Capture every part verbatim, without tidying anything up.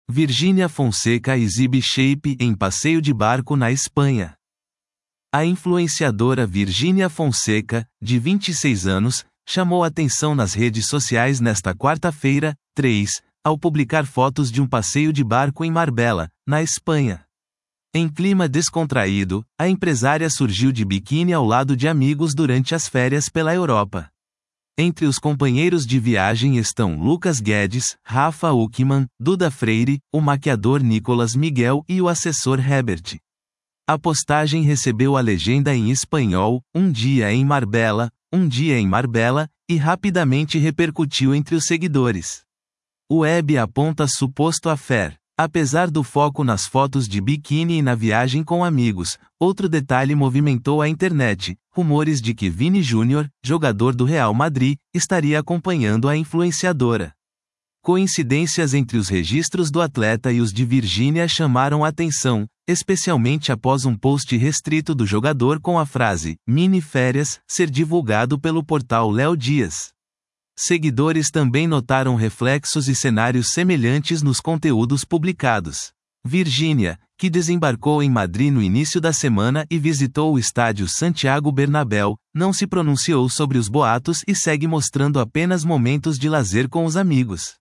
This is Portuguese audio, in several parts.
Virgínia Fonseca exibe shape em passeio de barco na Espanha. A influenciadora Virgínia Fonseca, de vinte e seis anos, chamou atenção nas redes sociais nesta quarta-feira, três, ao publicar fotos de um passeio de barco em Marbella, na Espanha. Em clima descontraído, a empresária surgiu de biquíni ao lado de amigos durante as férias pela Europa. Entre os companheiros de viagem estão Lucas Guedes, Rafa Uckmann, Duda Freire, o maquiador Nicolas Miguel e o assessor Herbert. A postagem recebeu a legenda em espanhol, um dia em Marbella, um dia em Marbella, e rapidamente repercutiu entre os seguidores. O web aponta suposto affair. Apesar do foco nas fotos de biquíni e na viagem com amigos, outro detalhe movimentou a internet: rumores de que Vini Júnior, jogador do Real Madrid, estaria acompanhando a influenciadora. Coincidências entre os registros do atleta e os de Virgínia chamaram a atenção, especialmente após um post restrito do jogador com a frase "mini férias" ser divulgado pelo portal Léo Dias. Seguidores também notaram reflexos e cenários semelhantes nos conteúdos publicados. Virgínia, que desembarcou em Madrid no início da semana e visitou o estádio Santiago Bernabéu, não se pronunciou sobre os boatos e segue mostrando apenas momentos de lazer com os amigos.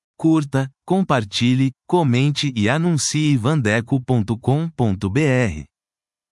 Curta, compartilhe, comente e anuncie vandeco ponto com ponto br.